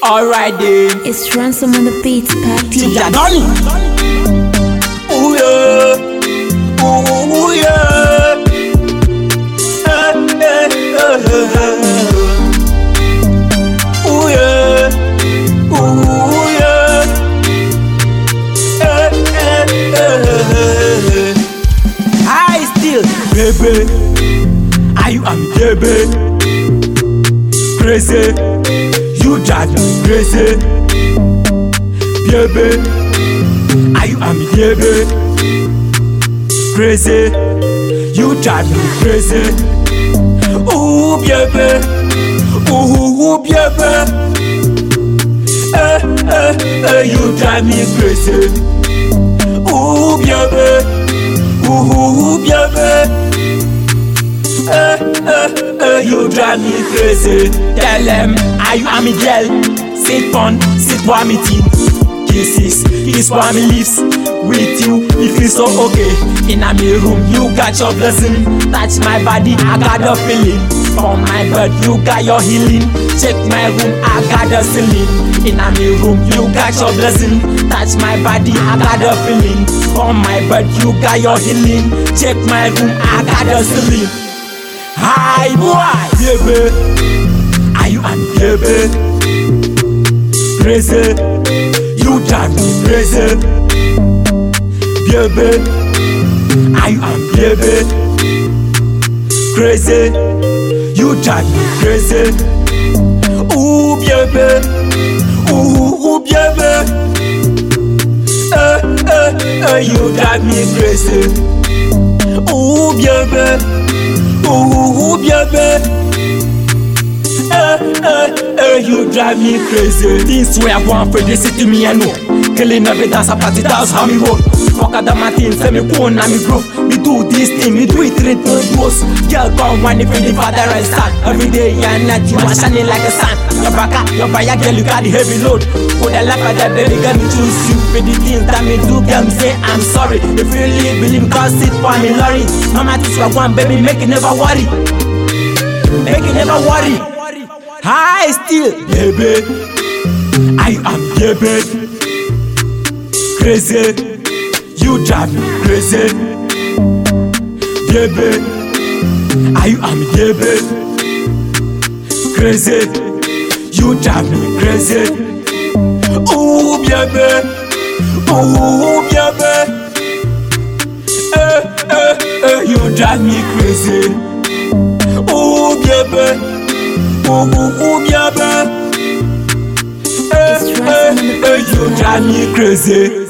Alright then. It's Ransom on the beats, Papi. Tiga Donny. Ooh yeah. Ooh yeah. Ooh yeah. Ooh yeah. I still, baby. Are you am baby? Crazy. You drive me crazy, baby. Are you am baby? Crazy. You drive me crazy. Ooh, baby. Ooh, baby. You drive me crazy. Ooh, baby. Ooh, baby. You drive me crazy. Tell them, are you am girl? C'est fun, c'est toi mes teens. Kisses, kiss for me lips. With you, it feels so okay. In a me room, you got your blessing. Touch my body, I got a feeling. On my bed, you got your healing. Check my room, I got a ceiling. In a me room, you got your blessing. Touch my body, I got a feeling. On my bed, you got your healing. Check my room, I got a ceiling. Hi boy, baby. Are you am baby? Crazy. You drive me crazy, baby. Are you am baby? Crazy. You drive me crazy. Ooh baby. Ooh baby. You drive me crazy. Ooh baby. Ooh baby. You drive me crazy. Things where I want for this to me and no. Killing every dance a party, that's how me roll. Fuck out of my things, say me phone and me growth. Me do this thing, me do it right to the most. Girl come when if the father and son. Every day and night you are shining like a sun. Your back, your fire, girl you got the heavy load. For the life of that baby girl me choose you. For the things that me do, girl me say I'm sorry. If you really believe, cause it for me lorry. Mama teach you one baby, make it never worry. Make it never worry. I still, baby. I am baby. Crazy. You drive me crazy, baby. I am baby. Crazy. You drive me crazy. Ooh baby. Ooh baby. You drive me crazy. Ooh baby. Ooh baby. You drive me crazy.